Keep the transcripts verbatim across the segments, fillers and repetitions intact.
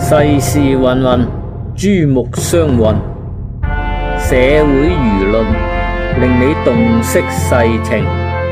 世事芸芸，珠目相混，社會輿論令你洞悉世情。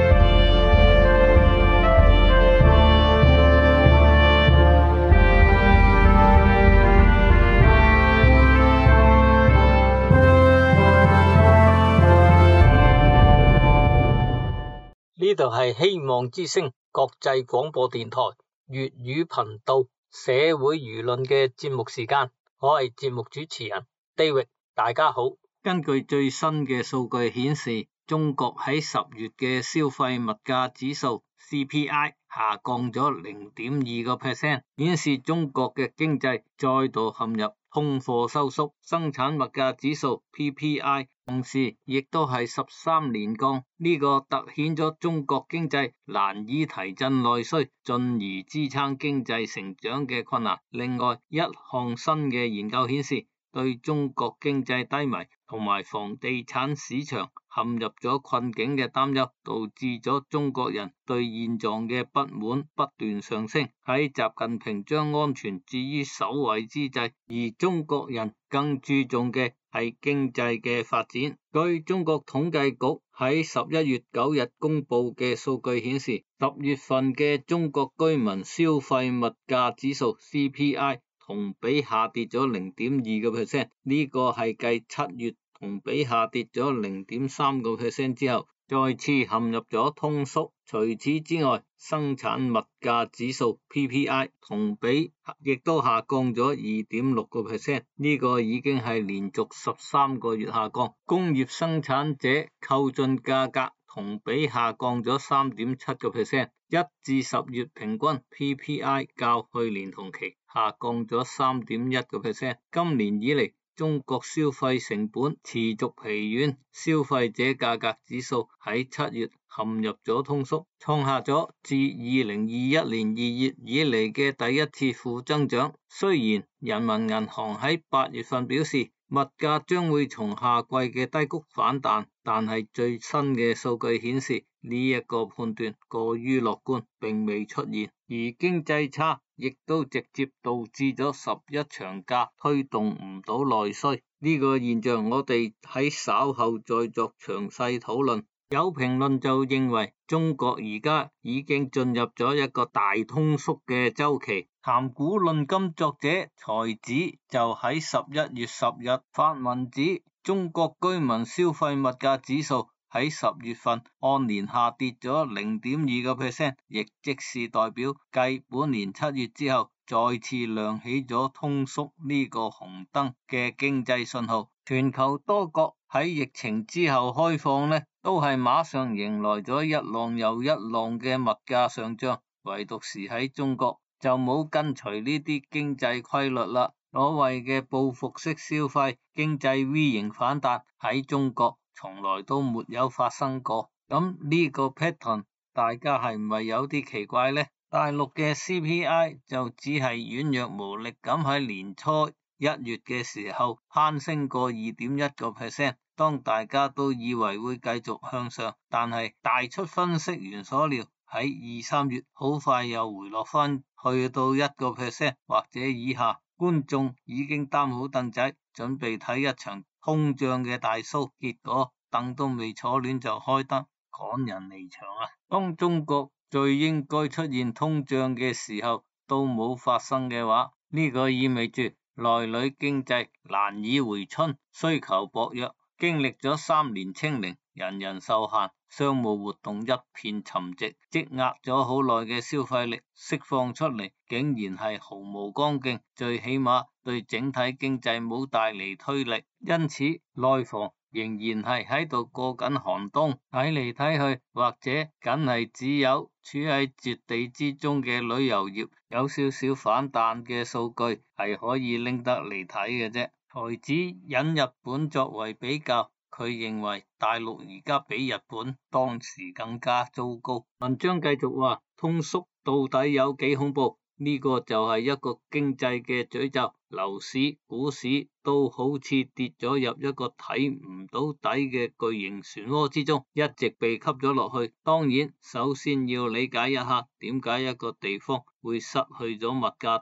呢度係希望之聲國際廣播電台粵語頻道社會輿論嘅節目時間，我係節目主持人 David， 大家好。根據最新嘅數據顯示，中國喺十月嘅消費物價指數 C P I 下降咗 零點二個 percent， 顯示中國嘅經濟再度陷入通貨收縮。生產物價指數 P P I 同時亦都係十三連降，呢、這個凸顯咗中國經濟難以提振內需，進而支撐經濟成長嘅困難。另外，一項新嘅研究顯示，對中國經濟低迷同埋房地產市場陷入咗困境嘅擔憂，導致咗中國人對現狀嘅不滿不斷上升。喺習近平將安全置於首位之際，而中國人更注重嘅係經濟嘅發展。據中國統計局喺十一月九日公布嘅數據顯示，十月份嘅中國居民消費物價指數 C P I 同比下跌咗 零點二個 percent， 呢個係繼七月同比下跌咗 零點三個 percent 之後，再次陷入咗通縮。除此之外，生產物價指數 P P I 同比亦都下降咗 二點六個 percent， 呢個已經係連續十三個月下降。工業生產者購進價格同比下降咗 三點七個 percent， 一至十月平均 P P I 較去年同期下降咗 三點一個 percent。 今年以嚟，中國消費成本持續疲軟，消費者價格指數喺七月陷入咗通縮，創下咗自二零二一年二月以嚟嘅第一次負增長。雖然人民銀行喺八月份表示物價將會從夏季嘅低谷反彈，但係最新嘅數據顯示呢一個判斷過於樂觀，並未出現。而經濟差亦都直接導致咗十一長假推動唔到內需，呢個現象我哋喺稍後再作詳細討論。有評論就認為中國而家已經進入咗一個大通縮嘅周期。談古論今作者才子就喺十一月十日發文指，中國居民消費物價指數喺十月份按年下跌咗 零點二個 percent， 亦即是代表繼本年七月之後再次亮起咗通縮呢個紅燈嘅經濟信號。全球多國喺疫情之後開放呢，都係馬上迎來咗一浪又一浪嘅物價上漲，唯獨是喺中國就冇跟隨呢啲經濟規律啦。所謂嘅報復式消費、經濟 V 型反彈喺中國從來都沒有發生過。咁呢個 pattern 大家係唔係有啲奇怪呢？大陸嘅 C P I 就只係軟弱無力咁喺年初一月嘅時候攀升過 二點一個 percent， 當大家都以為會繼續向上，但係大出分析員所料，喺二三月好快又回落翻去到一個 percent 或者以下。觀眾已經擔好凳仔，準備睇一場通脹嘅大 show， 結果凳都未坐暖就開燈趕人離場啊！當中國最應該出現通脹嘅時候都冇發生嘅話，呢個意味住內裏經濟難以回春，需求薄弱，經歷咗三年清零，人人受限，商務活動一片沉寂，積壓咗好耐嘅消費力釋放出嚟，竟然係毫無光景，最起碼對整體經濟冇帶嚟推力。因此內房仍然係喺度過緊寒冬，睇嚟睇去或者梗係只有處喺絕地之中嘅旅遊業有少少反彈嘅數據係可以拎得嚟睇嘅啫。才子引日本作為比較，佢認為大陸而家比日本當時更加糟糕。文章繼續話，通縮到底有幾恐怖？呢個就係一個經濟嘅詛咒，樓市、股市都好似跌咗入一個睇唔到底嘅巨型漩渦之中，一直被吸咗落去。當然，首先要理解一下點解一個地方會失去咗物價動力。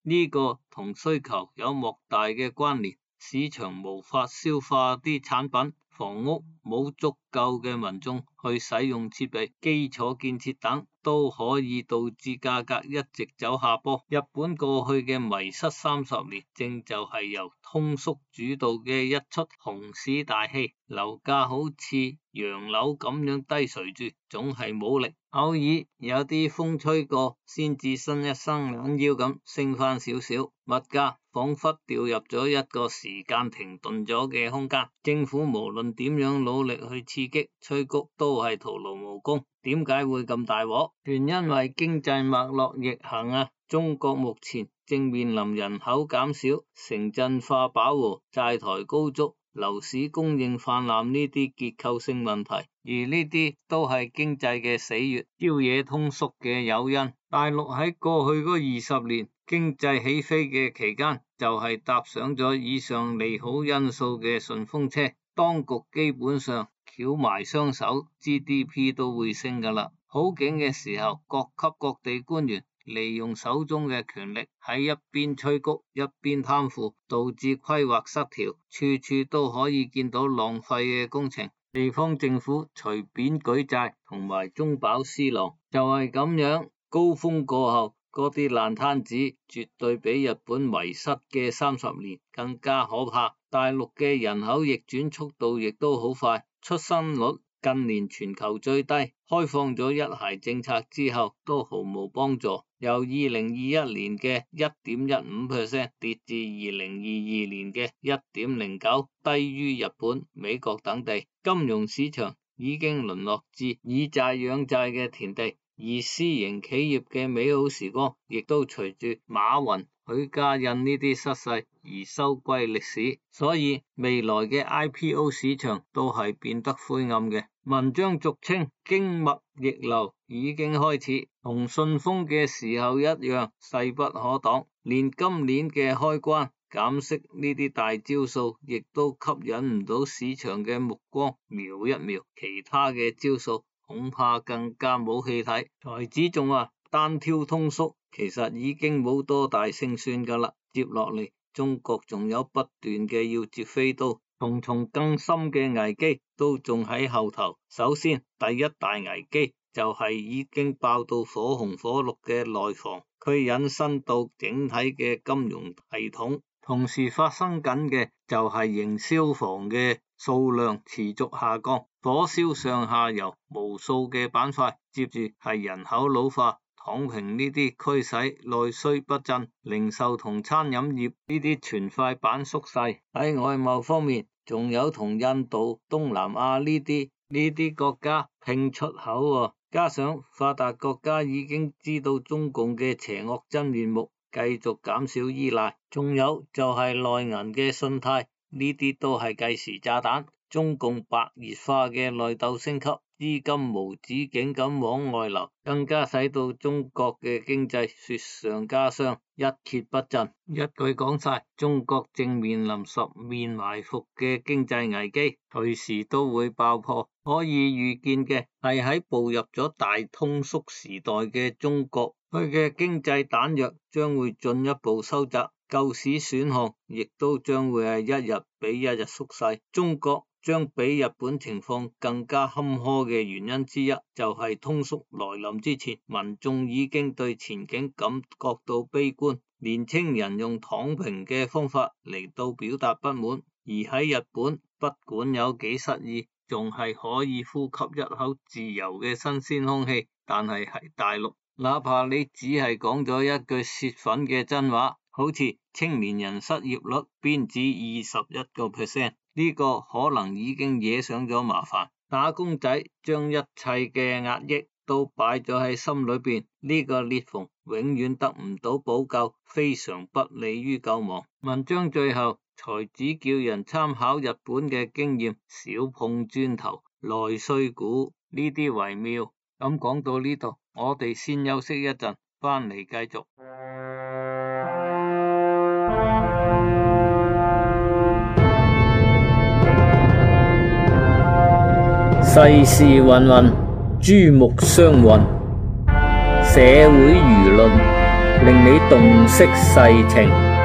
呢個同需求有莫大嘅關聯，市場無法消化啲產品，房屋冇足夠嘅民眾去使用設備，基礎建設等都可以導致價格一直走下坡。日本過去嘅迷失三十年，正就係由通縮主導嘅一出熊市大戲，樓價好似洋樓咁樣低垂住，總係冇力。偶爾有啲風吹過，先至伸一伸懶腰咁升翻少少，物價仿佛掉入咗一個時間停頓咗嘅空間。政府無論點樣努力去刺激催谷，都係徒勞無功。點解會咁大鑊？全因為經濟脈絡逆行啊！中國目前正面臨人口減少、城鎮化飽和、債台高築、樓市供應泛濫呢啲結構性問題，而呢啲都係經濟嘅死穴，朝野通縮嘅誘因。大陸喺過去嗰二十年經濟起飛嘅期間，就係、是、搭上咗以上利好因素嘅順風車，當局基本上翹埋雙手 ，G D P 都會升噶啦。好景嘅時候，各級各地官員利用手中嘅權力喺一邊催谷一邊貪腐，導致規劃失調，處處都可以見到浪費嘅工程。地方政府隨便舉債同埋中飽私囊，就係咁樣。高峰過後，嗰啲爛攤子絕對比日本迷失嘅三十年更加可怕。大陸嘅人口逆轉速度亦都好快，出生率近年全球最低，開放咗一孩政策之後都毫無幫助，由二零二一年嘅一點一五 percent 跌至二零二二年嘅一點零九，低於日本、美國等地。金融市場已經淪落至以債養債嘅田地，而私營企業嘅美好時光亦都隨住馬雲、許家印呢啲失勢而收歸歷史，所以未來嘅 I P O 市場都係變得灰暗嘅。文章俗稱經脈逆流已經開始，同順風嘅時候一樣勢不可擋，連今年嘅開關減息呢啲大招數，亦都吸引唔到市場嘅目光瞄一瞄，其他嘅招數恐怕更加冇戲睇。才子仲話單挑通縮其實已經冇多大勝算噶啦，接落嚟中國仲有不斷嘅要接飛刀，重重更深嘅危機都仲喺後頭。首先第一大危機就係已經爆到火紅火綠嘅內房，佢引申到整體嘅金融系統。同時發生緊嘅就係營銷房嘅數量持續下降，火燒上下游無數嘅板塊。接住係人口老化、躺平呢啲驅使內需不振，零售同餐飲業呢啲全塊板縮細。喺外貿方面，仲有同印度、東南亞呢啲呢啲國家拼出口喎，加上發達國家已經知道中共嘅邪惡真面目，繼續減少依賴，仲有就係內銀嘅信貸，呢啲都係計時炸彈。中共白熱化嘅內鬥升級，資金無止境咁往外流，更加使到中國嘅經濟雪上加霜，一蹶不振。一句講晒，中國正面臨十面埋伏嘅經濟危機，隨時都會爆破。可以預見嘅係喺步入咗大通縮時代嘅中國，佢嘅經濟彈藥將會進一步收窄，救市選項亦都將會係一日比一日縮細。中國將比日本情況更加坎坷嘅原因之一，就係通縮來臨之前，民眾已經對前景感覺到悲觀，年輕人用躺平嘅方法嚟到表達不滿，而喺日本，不管有幾失意，仲係可以呼吸一口自由嘅新鮮空氣。但係喺大陸，哪怕你只係講咗一句洩憤嘅真話，好似青年人失業率邊止二十一個 percent，呢個可能已經惹上咗麻煩。打工仔將一切嘅壓抑都擺咗喺心裏邊，呢個裂縫永遠得唔到補救，非常不利於救亡。文章最後，才子叫人參考日本嘅經驗，少碰磚頭，內需股呢啲為妙。咁講到呢度，我哋先休息一陣，翻嚟繼續。世事芸芸，珠目相混，社會輿論令你洞悉世情。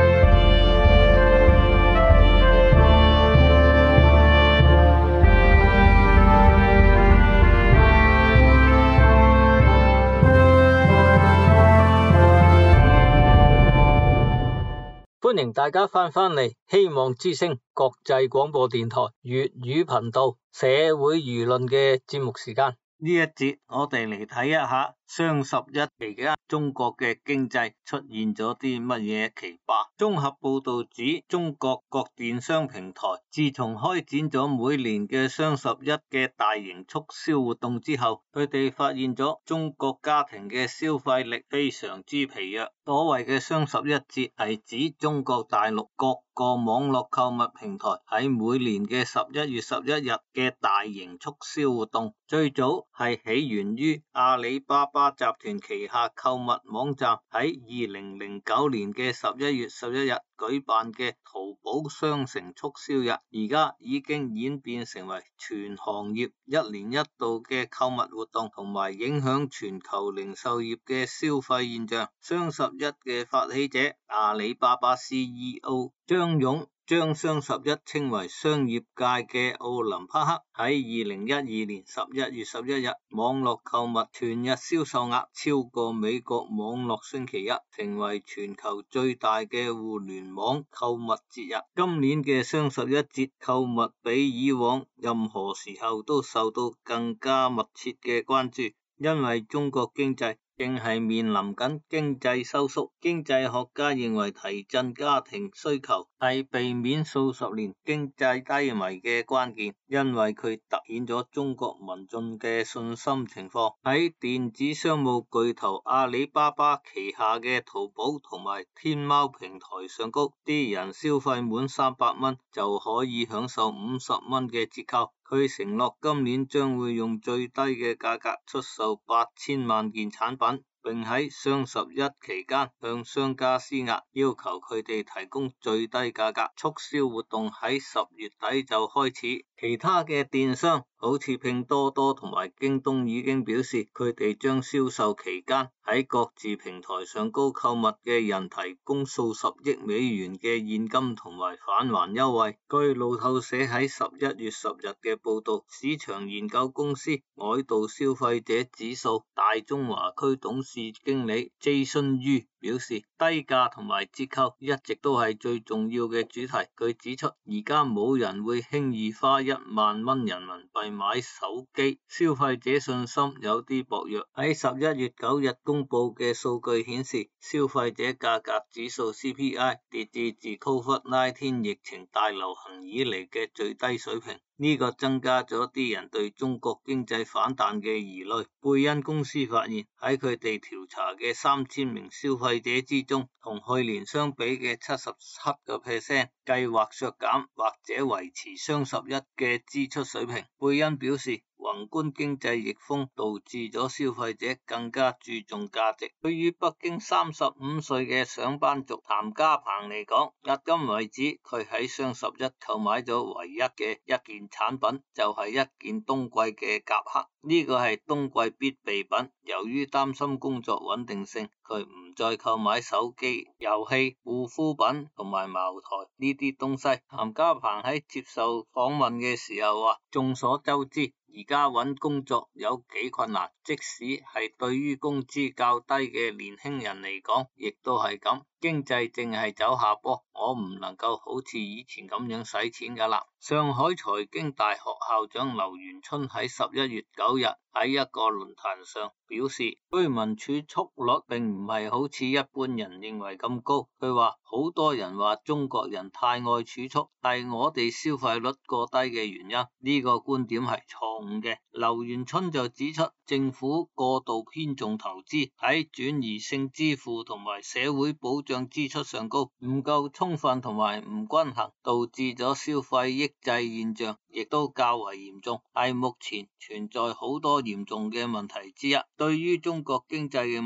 歡迎大家翻返嚟希望之聲國際廣播電台粵語頻道社會輿論嘅節目時間。呢一節我哋嚟睇一下雙十一期間中國嘅經濟出現咗啲乜嘢奇葩。綜合報道指，中國各電商平台自從開展咗每年嘅雙十一嘅大型促銷活動之後，佢哋發現咗中國家庭嘅消費力非常之疲弱。所謂嘅雙十一節係指中國大陸各個網絡購物平台喺每年嘅十一月十一日嘅大型促銷活動，最早係起源於阿里巴巴集團旗下購物網站喺二零零九年嘅十一月十一日舉辦嘅淘寶商城促銷日，而家已經演變成為全行業一年一度嘅購物活動，同埋影響全球零售業嘅消費現象。雙十一嘅發起者阿里巴巴 C E O 張勇將雙十一稱為商業界嘅奧林匹克，喺二零一二年十一月十一日網絡購物全日銷售額超過美國網絡星期一，成為全球最大嘅互聯網購物節日。今年嘅雙十一節購物比以往任何時候都受到更加密切嘅關注，因為中國經濟正係面臨緊經濟收縮，經濟學家認為提振家庭需求係避免數十年經濟低迷嘅關鍵，因為佢凸顯咗中國民眾嘅信心情況。喺電子商務巨頭阿里巴巴旗下嘅淘寶同埋天貓平台上高，啲人消費滿三百蚊就可以享受五十蚊嘅折扣。佢承諾今年將會用最低嘅價格出售八千萬件產品，並喺雙十一期間向商家施壓，要求佢哋提供最低價格。促銷活動喺十月底就開始，其他嘅電商好似拼多多同埋京東已經表示，佢哋將銷售期間喺各自平台上高購物嘅人提供數十億美元嘅現金同埋返還優惠。據路透社喺十一月十日嘅報道，市場研究公司愛道消費者指數大中華區董事經理 Jason Yu 表示，低價同埋折扣一直都係最重要嘅主題。佢指出，而家冇人會輕易花一萬蚊人民幣買手機，消費者信心有啲薄弱。喺十一月九日公布嘅數據顯示，消費者價格指數 C P I 跌至自 Covid 十九 疫情大流行以嚟嘅最低水平。呢個增加咗啲人對中國經濟反彈嘅疑慮。貝恩公司發現喺佢哋調查嘅三千名消費者之中，同去年相比嘅七十七個 percent 計劃削減或者維持雙十一嘅支出水平。貝恩表示，宏觀經濟逆風導致咗消費者更加注重價值。對於北京三十五歲嘅上班族譚家鵬嚟講，迄今為止佢喺雙十一購買咗唯一嘅一件產品，就係、是、一件冬季嘅夾克。呢個係冬季必備品。由於擔心工作穩定性，佢唔再購買手機、遊戲、護膚品同埋茅台呢啲東西。譚家鵬喺接受訪問嘅時候話，眾所周知，而家揾工作有幾困難，即使係對於工資較低嘅年輕人嚟講，亦都係咁。經濟正係走下坡，我唔能夠好似以前咁樣使錢㗎啦。上海財經大學校長劉元春喺十一月九日喺一個論壇上表示，居民儲蓄率並唔係好似一般人認為咁高。佢話好多人話中國人太愛儲蓄，係我哋消費率過低嘅原因，呢個觀點係錯誤嘅。劉元春就指出，政府過度偏重投資，喺轉移性支付同埋社會保障支出上高唔夠充分同埋唔均衡，導致咗消費抑制現象，亦都較為嚴重，係目前存在好多嚴重嘅問題之一。對於中國經濟嘅問題，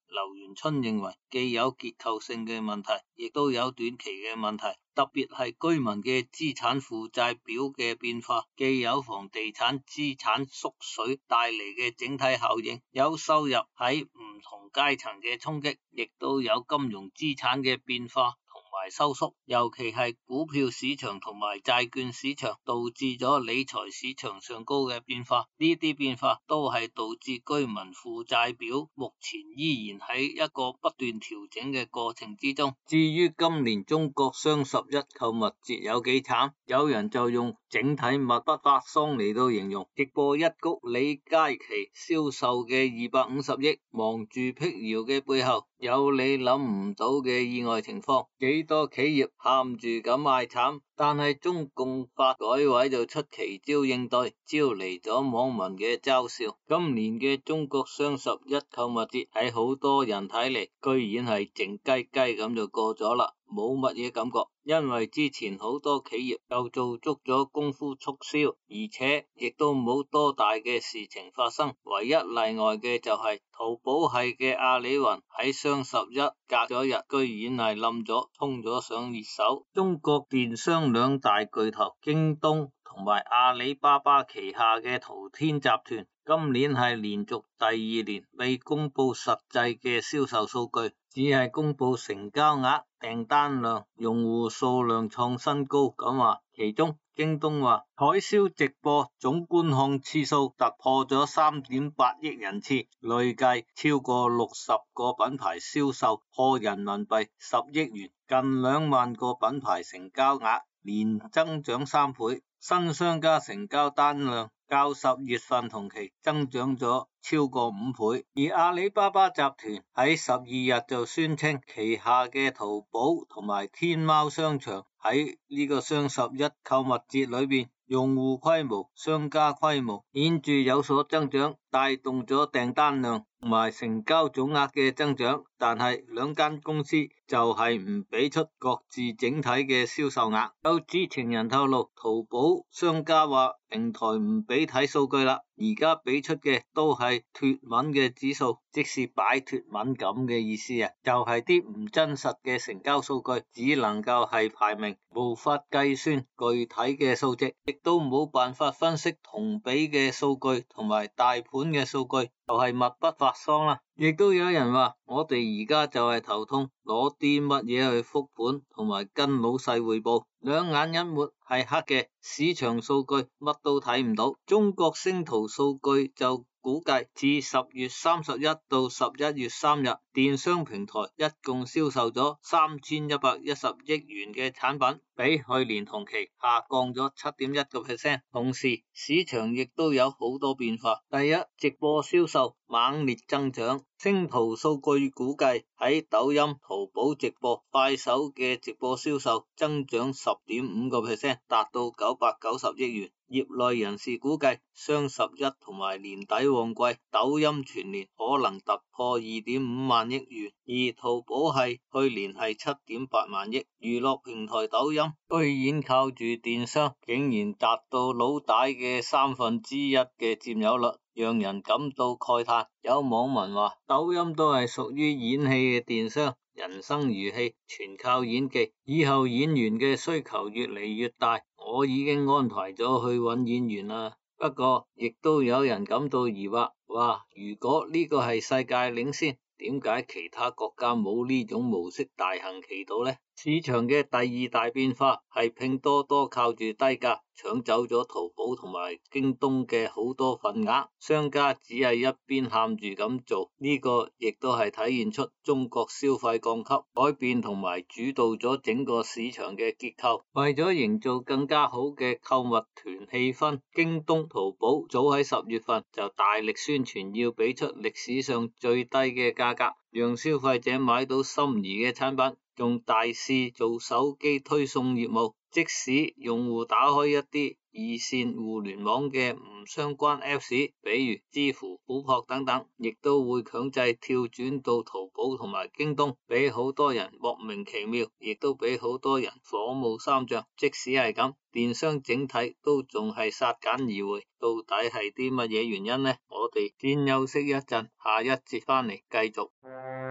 劉元春認為，既有結構性嘅問題，亦都有短期嘅問題，特別係居民嘅資產負債表嘅變化，既有房地產資產縮水帶嚟嘅整體效應，有收入喺唔同階層嘅衝擊，亦都有金融資產嘅變化同埋收縮，尤其係股票市場同埋債券市場導致咗理財市場上高嘅變化，呢啲變化都係導致居民負債表目前依然喺一個不斷調整嘅過程之中。至於今年中國雙十一購物節有幾慘，有人就用整體密不發喪嚟到形容。直播一谷李佳琦銷售嘅二百五十億，忙住闢謠嘅背後，有你諗唔到嘅意外情況，幾多企業喊住咁嗌慘，但係中共發改委就出奇招應對，招嚟咗網民嘅嘲笑。今年嘅中國雙十一購物節喺好多人睇嚟，居然係靜雞雞咁就過咗啦，冇乜嘢感覺，因為之前好多企業又做足咗功夫促銷，而且亦都冇多大嘅事情發生，唯一例外嘅就係淘寶系嘅阿里雲喺雙十一隔咗日，居然係冧咗，衝咗上熱搜。中國電商兩大巨頭京東同埋阿里巴巴旗下嘅淘天集團，今年係連續第二年未公布實際嘅銷售數據，只係公布成交額、訂單量、用戶數量創新高咁話。其中京東話海嘯直播總觀看次數突破咗三點八億人次，累計超過六十個品牌銷售破人民幣十億元，近兩萬個品牌成交額連增長三倍，新商家成交單量較十月份同期增長咗超過五倍。而阿里巴巴集團喺十二日就宣稱，旗下嘅淘寶同埋天貓商場喺呢個雙十一購物節裏邊，用戶規模、商家規模顯著有所增長，帶動咗訂單量同埋成交總額嘅增長，但係兩間公司就係唔俾出各自整體嘅銷售額。有知情人透露，淘寶商家話平台唔俾睇數據啦，而家俾出嘅都係脫敏嘅指數，即是擺脫敏感嘅意思啊，就係啲唔真實嘅成交數據，只能夠係排名，無法計算具體嘅數值，亦都冇辦法分析同比嘅數據同埋大盤嘅數據，就係密不發喪啦。亦都有人話，我哋而家就係頭痛，攞啲乜嘢去復盤同埋跟老細匯報，兩眼一抹係黑嘅，市場數據乜都睇唔到。中國星圖數據就估計，自十月三十一到十一月三日，電商平台一共銷售咗三千一百一十億元嘅產品，比去年同期下降咗七點一個 percent。同時，市場亦都有好多變化。第一，直播銷售猛烈增長。星圖數據估計，喺抖音、淘寶直播、快手嘅直播銷售增長十點五個 percent， 達到九百九十億元。業內人士估計，雙十一同埋年底旺季，抖音全年可能突破二點五萬億元，而淘寶係去年係七點八萬億。娛樂平台抖音居然靠住電商，竟然達到老大嘅三分之一嘅佔有率，讓人感到慨嘆。有網民話，抖音都係屬於演戲嘅電商，人生如戲，全靠演技，以後演員嘅需求越嚟越大，我已經安排咗去揾演員啦。不過亦都有人感到疑惑，話如果呢個係世界領先，點解其他國家冇呢種模式大行其道呢？市場嘅第二大變化係拼多多靠住低價搶走咗淘寶同埋京東嘅好多份額，商家只係一邊喊住咁做，呢個亦都係體現出中國消費降級改變同埋主導咗整個市場嘅結構。為咗營造更加好嘅購物團氣氛，京東、淘寶早喺十月份就大力宣傳要俾出歷史上最低嘅價格，讓消費者買到心儀嘅產品。用大肆做手機推送業務，即使用戶打開一啲二線互聯網嘅唔相關 Apps， 比如支付、虎撲等等，亦都會強制跳轉到淘寶同埋京東，俾好多人莫名其妙，亦都俾好多人火冒三丈。即使係咁，電商整體都仲係殺緊而回，到底係啲乜嘢原因呢？我哋先休息一陣，下一節翻嚟繼續。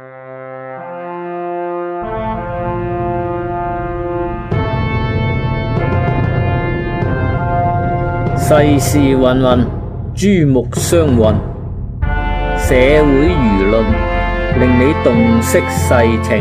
世事芸芸，珠目相混，社會輿論令你洞悉世情。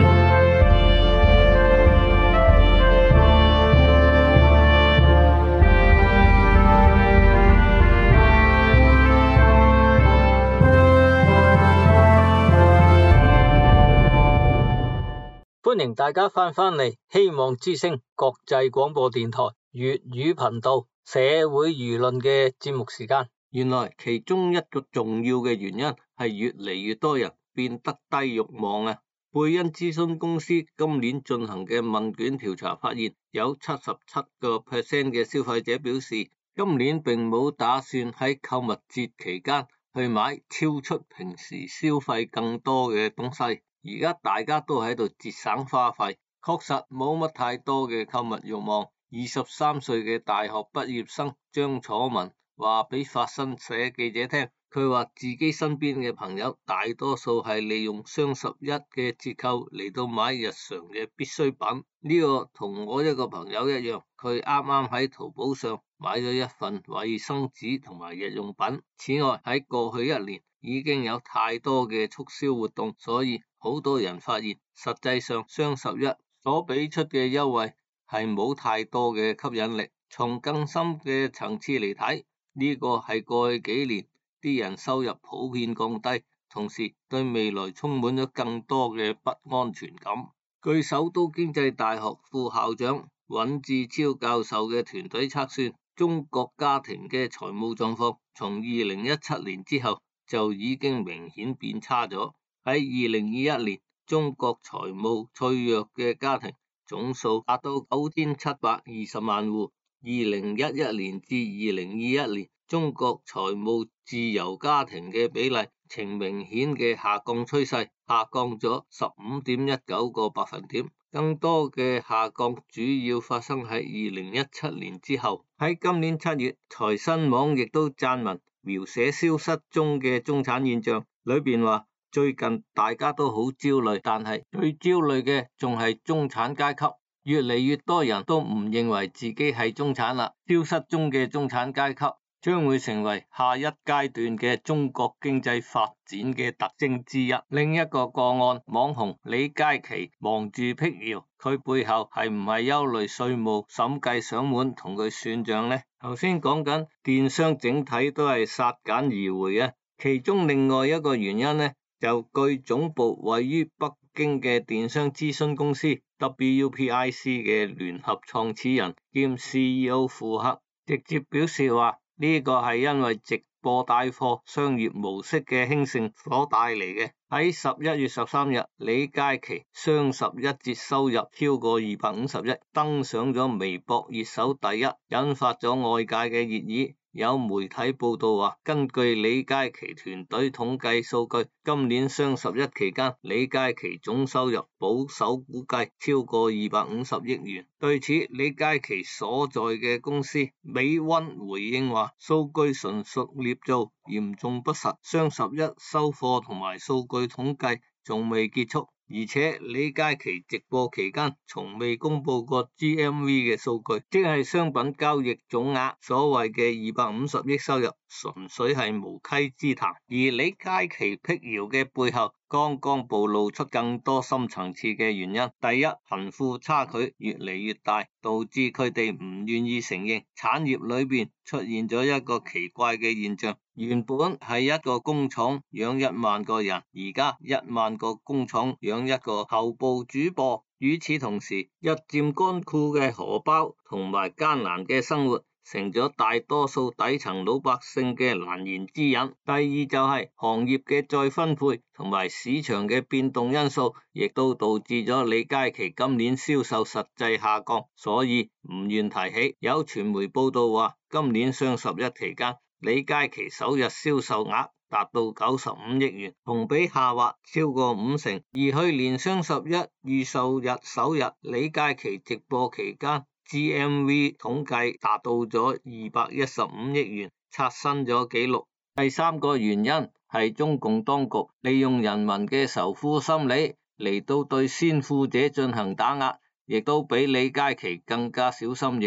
歡迎大家翻返嚟希望之聲國際廣播電台粵語頻道社會輿論嘅節目時間。 原來其中一個重要嘅原因係越嚟越多人變得低欲望啊！貝恩諮詢公司今年進行嘅問卷調查發現，有七十七個 percent 嘅消費者表示，今年並冇打算喺購物節期間去買超出平時消費更多嘅東西。而家大家都喺度節省花費，確實冇乜太多嘅購物慾望。二十三歲嘅大學畢業生張楚文話俾法新社記者聽，佢話自己身邊嘅朋友大多數係利用雙十一嘅折扣嚟到買日常嘅必需品。呢個同我一個朋友一樣，佢啱啱喺淘寶上買咗一份衛生紙同埋日用品。此外，喺過去一年已經有太多嘅促銷活動，所以好多人發現實際上雙十一所俾出嘅優惠係冇太多嘅吸引力。從更深嘅層次嚟睇，呢個係過去幾年啲人收入普遍降低，同時對未來充滿咗更多嘅不安全感。據首都經濟大學副校長尹志超教授嘅團隊測算，中國家庭嘅財務狀況從二零一七年之後就已經明顯變差咗。喺二零二一年，中國財務脆弱嘅家庭總數達到九千七百二十萬戶。二零一一年至二零二一年，中國財務自由家庭嘅比例呈明顯嘅下降趨勢，下降咗十五點一九個百分點。更多嘅下降主要發生喺二零一七年之後。喺今年七月，財新網亦都撰文描寫消失中嘅中產現象，裏邊話最近大家都好焦慮，但係最焦慮嘅仲係中產階級。越嚟越多人都唔認為自己係中產啦，消失中嘅中產階級將會成為下一階段嘅中國經濟發展嘅特徵之一。另一個個案，網紅李佳琦忙住辟謠，佢背後係唔係憂慮稅務審計上門同佢算賬呢？頭先講緊電商整體都係殺減而回啊，其中另外一個原因呢，就據總部位於北京嘅電商諮詢公司 W P I C 嘅聯合創始人兼 C E O 庫克直接表示話，呢個係因為直播帶貨商業模式嘅興盛所帶嚟嘅。喺十一月十三日，李佳琦雙十一節收入超過二百五十億，登上咗微博熱搜第一，引發咗外界嘅熱議。有媒體報道話，根據李佳琦團隊統計數據，今年雙十一期間，李佳琦總收入保守估計超過二百五十億元。對此，李佳琦所在嘅公司美温回應話，數據純屬捏造，嚴重不實，雙十一收貨同埋數據統計仲未結束。而且李佳琦直播期間從未公布過 G M V 嘅數據，即係商品交易總額，所謂嘅二百五十億收入純粹係無稽之談。而李佳琦辟謠嘅背後，剛剛暴露出更多深層次嘅原因。第一，貧富差距越嚟越大，導致佢哋唔願意承認產業裏邊出現咗一個奇怪嘅現象。原本係一個工廠養一萬個人，而家一萬個工廠養一個頭部主播。與此同時，日漸乾枯嘅荷包同埋艱難嘅生活，成咗大多數底層老百姓嘅難言之隱。第二就係行業嘅再分配同埋市場嘅變動因素，亦都導致咗李佳琦今年銷售實際下降，所以唔願提起。有傳媒報道話，今年雙十一期間，李佳琦首日銷售額達到九十五億元，同比下滑超過五成。而去年雙十一預售日首日，李佳琦直播期間G M V 統計達到咗二百一十五億元，刷新咗紀錄。第三個原因係中共當局利用人民嘅仇富心理嚟到對先富者進行打壓，亦都比李佳琦更加小心翼翼。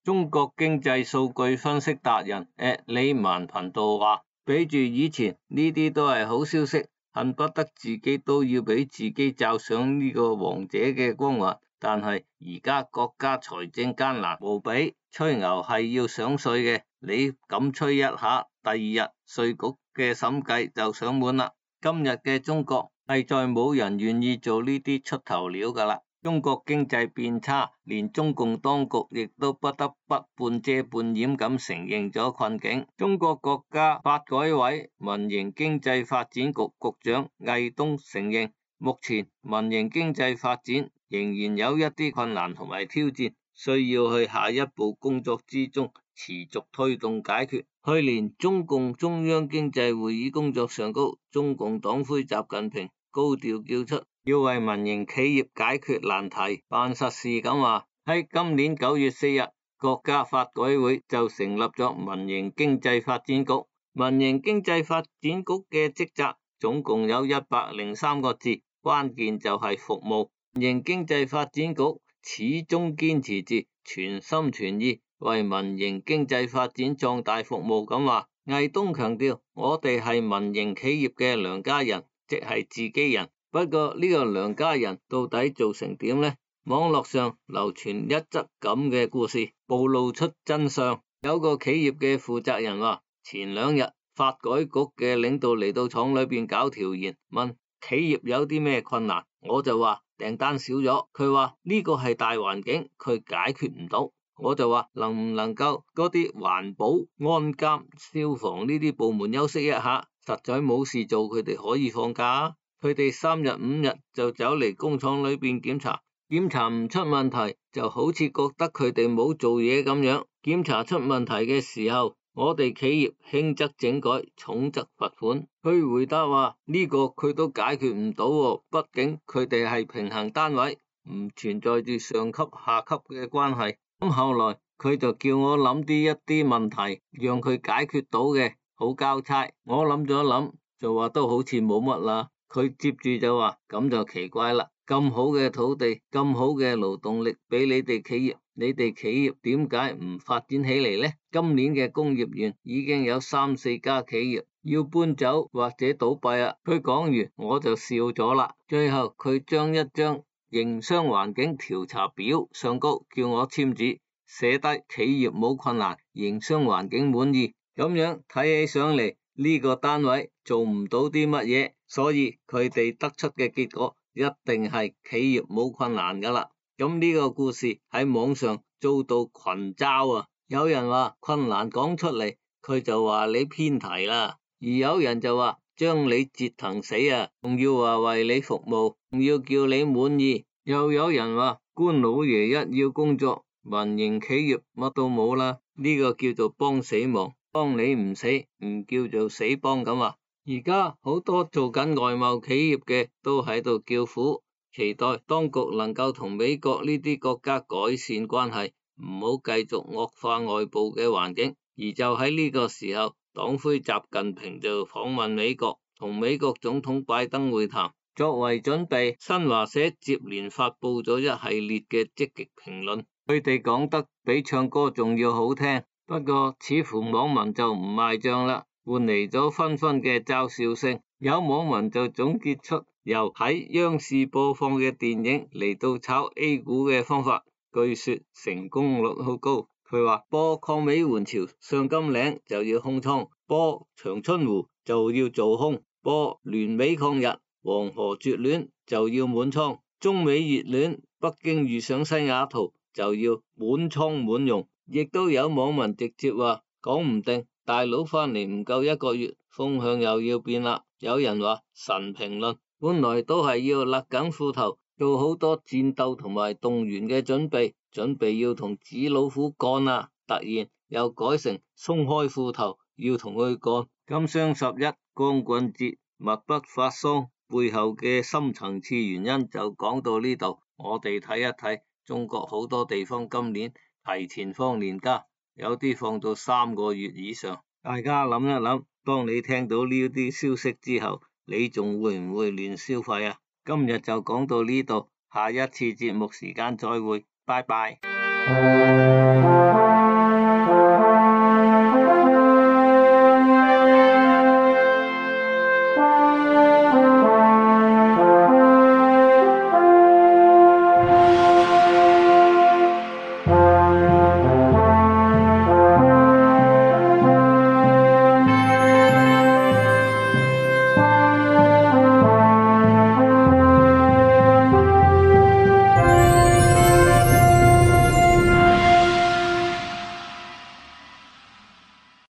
中國經濟數據分析達人 at 李萬頻道話，比住以前呢啲都係好消息，恨不得自己都要俾自己罩上呢個王者嘅光環。但係而家國家財政艱難無比，吹牛係要上稅嘅，你敢吹一下，第二日稅局嘅審計就上門啦。今日嘅中國係再冇人願意做呢啲出頭鳥噶啦。中國經濟變差，連中共當局亦都不得不半遮半掩咁承認咗困境。中國國家發改委民營經濟發展局局長魏東承認，目前民營經濟發展仍然有一啲困難同埋挑戰，需要去下一步工作之中持續推動解決。去年中共中央經濟會議工作上高，中共黨魁習近平高調叫出要為民營企業解決難題，辦實事咁話。喺今年九月四日，國家發改委就成立咗民營經濟發展局。民營經濟發展局嘅職責總共有一百零三個字，關鍵就係服務。民營經濟發展局始終堅持住全心全意為民營經濟發展壯大服務咁話。魏東強調，我哋係民營企業嘅良家人，即係自己人。不過呢個良家人到底做成點呢？網絡上流傳一則咁嘅故事，暴露出真相。有個企業嘅負責人話，前兩日發改局嘅領導嚟到廠裏邊搞調研，問企業有啲咩困難，我就話訂單少咗，佢話呢個係大環境，佢解決唔到。我就話能唔能夠嗰啲環保、安監、消防呢啲部門休息一下，實在冇事做，佢哋可以放假啊。佢哋三日五日就走嚟工廠裏邊檢查，檢查唔出問題，就好似覺得佢哋冇做嘢咁樣。檢查出問題嘅時候，我哋企業輕則整改，重則罰款。佢回答話呢個佢都解決唔到喎，畢竟佢哋係平衡單位，唔存在住上級下級嘅關係。咁後來佢就叫我諗啲一啲問題，讓佢解決到嘅，好交差。我諗咗諗，就話都好似冇乜啦。佢接住就話咁就奇怪啦，咁好嘅土地，咁好嘅勞動力俾你哋企業，你哋企業點解唔發展起嚟呢？今年嘅工業園已經有三四家企業要搬走或者倒閉啦。佢講完我就笑咗啦。最後佢將一張營商環境調查表上高叫我簽字，寫低企業冇困難，營商環境滿意。咁樣睇起上嚟呢個單位做唔到啲乜嘢，所以佢哋得出嘅結果一定係企業冇困難噶啦。咁呢個故事喺網上遭到群嘲啊！有人話困難講出嚟，佢就話你偏題啦；而有人就話將你折騰死啊，仲要話為你服務，仲要叫你滿意。又有人話官老爺一要工作，民營企業乜都冇啦，呢個叫做幫死忙。幫你唔死，唔叫做死幫咁啊！而家好多做緊外貿企業嘅都喺度叫苦，期待當局能夠同美國呢啲國家改善關係，唔好繼續惡化外部嘅環境。而就喺呢個時候，黨魁習近平就訪問美國，同美國總統拜登會談。作為準備，新華社接連發佈咗一系列嘅積極評論，佢哋講得比唱歌仲要好聽。不過似乎網民就唔賣賬啦，換嚟咗紛紛嘅嘲笑聲。有網民就總結出由喺央視播放嘅電影嚟到炒 A 股嘅方法，據說成功率好高。佢話播抗美援朝上甘嶺就要空倉，播長春湖就要做空，播聯美抗日黃河絕戀就要滿倉，中美熱戀北京遇上西雅圖就要滿倉滿容。亦都有網民直接話講唔定大佬翻嚟唔夠一個月，風向又要變啦。有人話神評論，本來都係要勒緊褲頭，做好多戰鬥同埋動員嘅準備，準備要同紙老虎幹啦，突然又改成鬆開褲頭要同佢幹。今雙十一光棍節密不發喪，背後嘅深層次原因就講到呢度。我哋睇一睇中國好多地方今年提前放年假，有啲放到三個月以上。大家諗一諗，當你聽到呢啲消息之後，你仲會唔會亂消費啊？今日就講到呢度，下一次節目時間再會，拜拜。